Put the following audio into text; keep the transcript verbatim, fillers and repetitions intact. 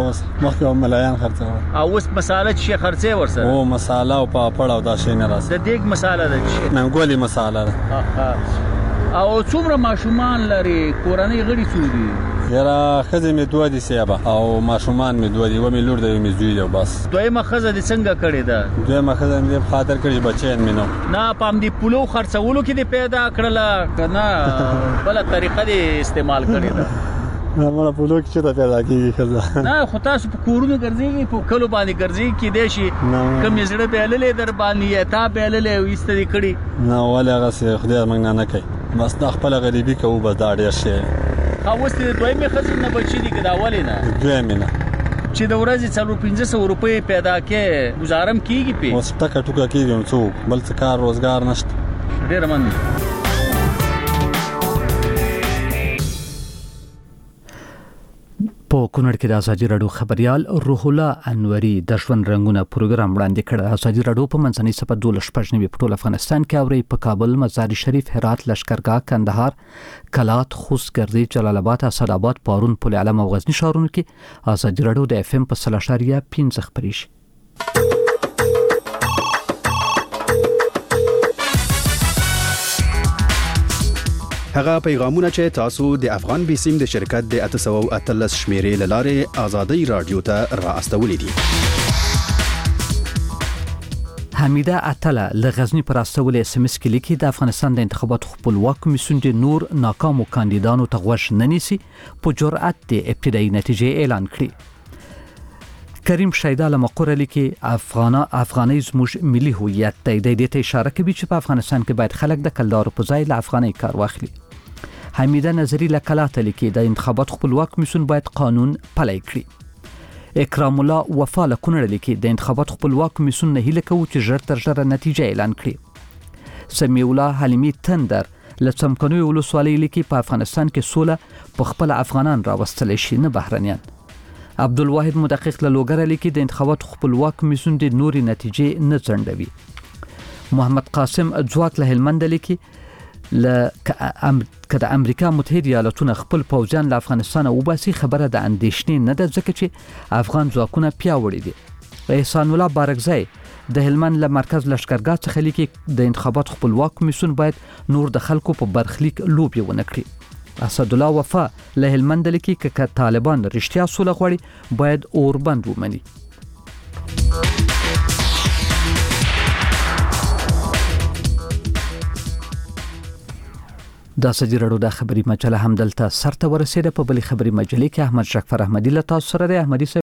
اوس مخکې هم ملایان خرڅول او اوس مساله چې خرڅې ورسره او مساله او پاپړ او دا شی نه راځي د دیګ مساله ده چې ننګولي مساله ده او څومره ماشومان لري کورنۍ غړي څو دي یاره ښځې مې دوه دي سیابه او ماشومان مې دوه دي و مې لور دی و مې زوی دی بس دویمه ښځه دې څنګه کړې ده دویمه ښځه مې په خاطر کړې چې بچیان مې نو نه په همدې پولو خرڅولو کې دې پیدا کړله که نه بله طریقه دې استعمال کړې ده نه مړه پولو کې چې ته پیدا کېږي ښځه نه خو تاسو په کورونو ګرځېږئ په کلو باندې ګرځېږئ کېدای شي کوم یې زړه بایللی در باندې یا تا بایللی او ایسته دې کړي نه ولې هغسې خدای موږ نه نه کوي بس دا خپله غریبي کوو بس دا ډېر شی اوس د دویمې ښځې نه بچي دي که د اولې نه دویمې نه چې د ورځې څلور پنځه سوه روپۍ پیدا کې ګزاره هم کېږي پې اوس ټکه ټوکه کېږي نو څوک بل څه کار روزګار نشته ډېره مننه په کونړ کې د ازادي راډیو خبريال روح الله انوري د ژوند رنگونه پروګرام وړاندې کړ. ازادي راډیو په منځنۍ صفه دولس شپږ نوي په ټول افغانستان کې اوري په کابل، مزار شریف، هرات، لشکرګاه، کندهار، کلات، خوست، ګردې، جلال آباد، اسداباد، پارون، پل علم او غزنی ښارونو کې ازادي راډیو د اف ام په صله اشاریه پنځه خبري شي. هغه پیغامونه چې تاسو د افغان بیسیم د شرکت د اته سوه او اتلس شمیرې لاره ازادي رادیو ته را استولې دي. حمیده اتله له غزنی پر استول اس ام اس کې لیکي د افغانستان د انتخاباتو خپلواک کمیسیون د نور ناکامو کاندیدانو ته غوښ نه نیسي په جرأت د ابتدایي نتیجې اعلان کړي. کریم شیدا له مقوره لیکي افغانا افغاني زموږ ملي هویت دی. د دې ته اشاره کوي چې په افغانستان کې باید خلک د کلدارو په ځای له افغاني کار واخلي. حمیده نظری له کلاته لیکي د انتخابات خپلواک کمیسیون باید قانون پلی کړي. اکرام الله وفا له کونړ لیکي د انتخابات خپلواک کمیسیون نه هیله کوو چې ژر تر ژره نتیجه اعلان کړي. سمیع الله حلیمي تندر له څمکنیو ولسوالۍ لیکي په افغانستان کې سوله په خپل افغانان راوستل شي نه بهرنیان. عبدالواحد مدقق له لوګره لیکي د انتخابات خپلواک کمیسیون د نوري نتیجې نه ځنډوي. محمد قاسم ځواک له هلمند لیکي ل که د امریکا متحده ایالاتونه خپل پوځیان له افغانستان وباسي خبره د اندېښنې نه ده ځکه چې افغان ځواکونه پیاوړي دي. احسان الله بارکزی د هلمند له مرکز لشکرګاه څخه لیکي د انتخابات خپلواک کمیسیون باید نور د خلکو په برخلیک لوبې ونه کړي. اسد الله وفا له هلمند لیکي که طالبان رښتیا سوله غواړي باید اوربند ومني. د ازادي راډیو د خبري مجله هم دلته سرته ورسېده. په بلې خبري مجلې کې احمد شکفر احمدي له تاسو سره د احمدي